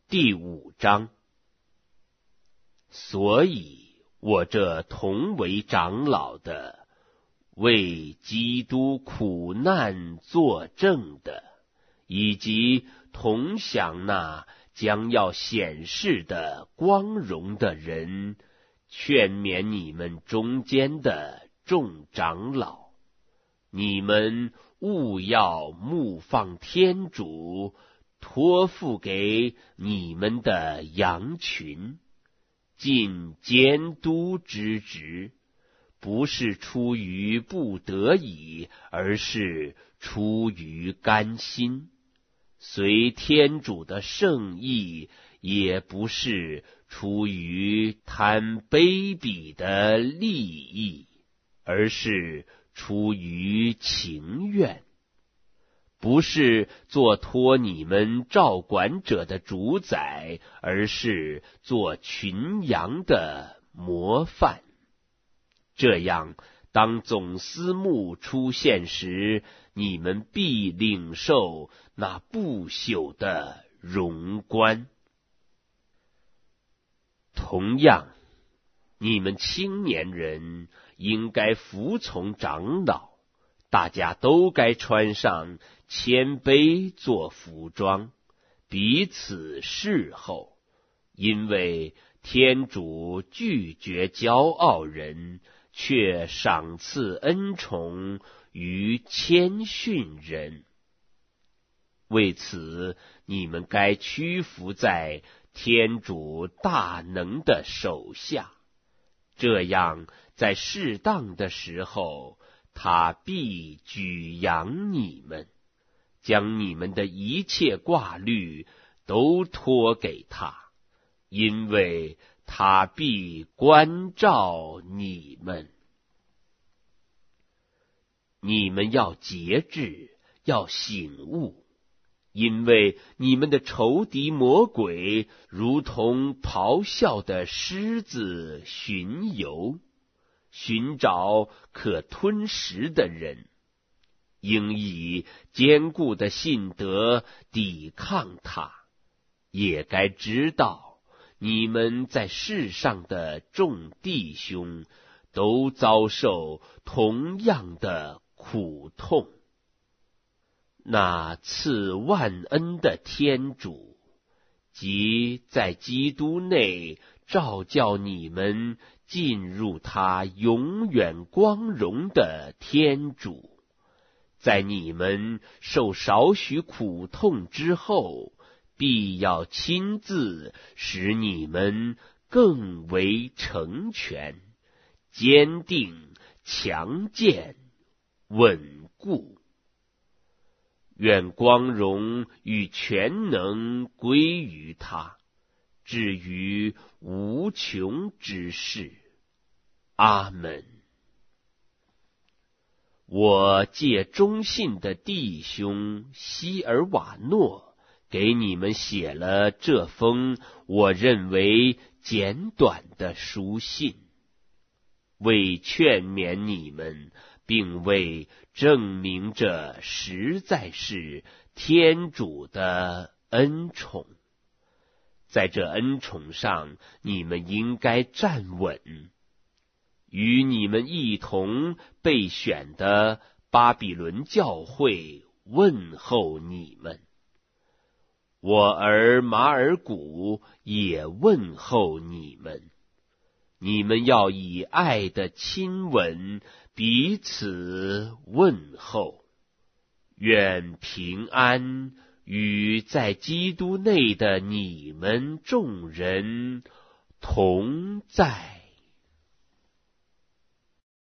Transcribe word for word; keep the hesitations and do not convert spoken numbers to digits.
第五章。所以我这同为长老的，为基督苦难作证的，以及同享那将要显示的光荣的人，劝勉你们中间的众长老，你们务要牧放天主托付给你们的羊群，尽监督之职，不是出于不得已，而是出于甘心，随天主的圣意，也不是出于贪卑鄙的利益，而是出于情愿，不是做托你们照管者的主宰，而是做群羊的模范。这样，当总司牧出现时，你们必领受那不朽的荣冠。同样，你们青年人应该服从长老，大家都该穿上谦卑做服装，彼此侍候，因为天主拒绝骄傲人，却赏赐恩宠于谦逊人。为此，你们该屈服在天主大能的手下，这样在适当的时候，他必举扬你们，将你们的一切挂虑都托给他，因为他必关照你们。你们要节制，要醒悟，因为你们的仇敌魔鬼如同咆哮的狮子巡游，寻找可吞食的人，应以坚固的信德抵抗他。也该知道，你们在世上的众弟兄都遭受同样的苦痛。那赐万恩的天主，即在基督内召叫你们进入他永远光荣的天主，在你们受少许苦痛之后，必要亲自使你们更为成全、坚定、强健、稳固。愿光荣与全能归于他，至于无穷之世。阿们。我借忠信的弟兄希尔瓦诺给你们写了这封我认为简短的书信，为劝勉你们，并为证明这实在是天主的恩宠。在这恩宠上，你们应该站稳。与你们一同被选的巴比伦教会问候你们，我儿马尔古也问候你们。你们要以爱的亲吻彼此问候。愿平安与在基督内的你们众人同在。